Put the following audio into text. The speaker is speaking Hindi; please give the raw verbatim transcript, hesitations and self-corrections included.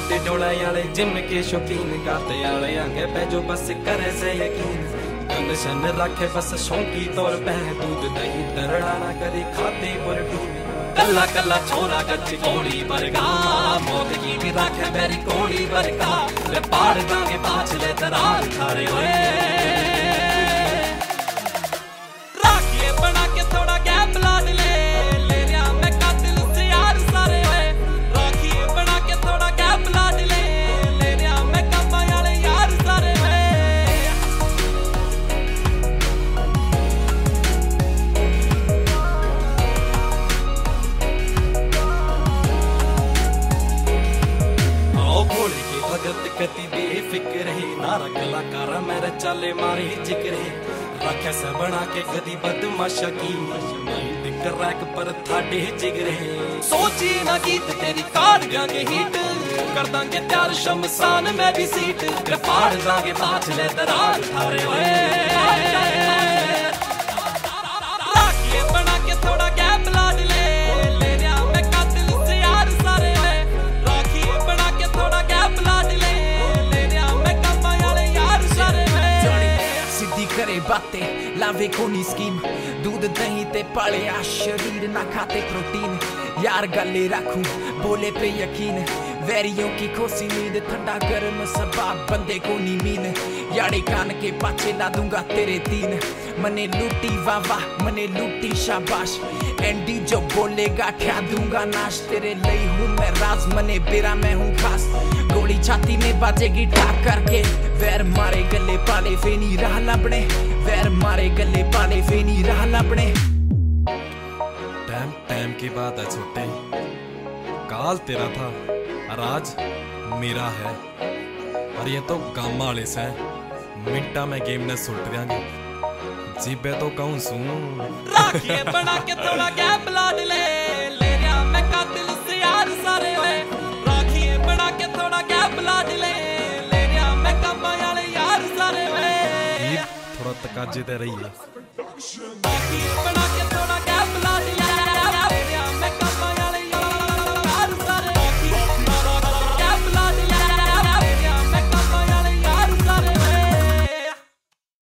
बूटे डोला वाले जिम के शौकीन गाते वाले आगे पैजो बस करे से यकीन गंद शन रखे बस शौकी तौर पे दूध दही तरड़ा ना करे खाते पर टूने कल्ला कल्ला छोरा गच कोड़ी बरगा मौत की भी रखे मेरी कोड़ी बरगा ले पाड़ दांगे पाछले दरार खारे होए राखिए बना के थोड़ा गैप लाड ले ले रहा मैं कातिल से यार सारे होए राखिए बना के थोड़ा गैप लाड ले ले रहा मैं कम्मा वाले यार सारे होए भगत कति बेफिक्र है नारा कलाकार मेरे चाले मारे जिक्र है रखे से बना के कदी बदमाशा की माइंड क्रैक पर थाडे जिगर है सोची ना गीत तेरी कार गांगे हिट कर दांगे त्यार शमशान में भी सीट फाड़ दांगे पाछले दरार थारे होए राखिए बना के थोड़ा गैप लाड ले ले रहा मैं कातिल से यार सारे होए राखिए बना के थोड़ा गैप लाड ले ले रहा मैं कम्मा वाले यार सारे होए सीधी करे बातें लावे कोनी स्कीम दूध दही ते पाले आ शरीर ना खाते प्रोटीन यार गले रखूं बोले पे यकीन वैरियों की खोसी नींद ठंडा गर्म सबाब बंदे को नी मीन यारे कान के पाछे ला दूंगा तेरे तीन मने लूटी वाह वाह मने लूटी शाबाश एंडी जो बोलेगा ठा दूंगा नाश तेरे लई हूँ मैं राज मने बेरा मैं हूँ खास गोली छाती में बाजेगी ठाक करके वैर मारे गले पाले फेनी राह लपड़े वैर मारे गले पाले फेनी राह लपड़े टाइम टाइम की बात है छोटे काल तेरा था और आज मेरा है और ये तो गामा वाले से मिनटा में गेम ने सुलट देंगे जीबे तो कहूं सू राखिए बना के थोड़ा गैप लाड ले ले रहा मैं कातिल से यार सारे होए राखिए बना के थोड़ा गैप लाड ले ले रहा मैं कम्मा वाले यार सारे होए थोड़ा तकाजे दे रही है राखिए बना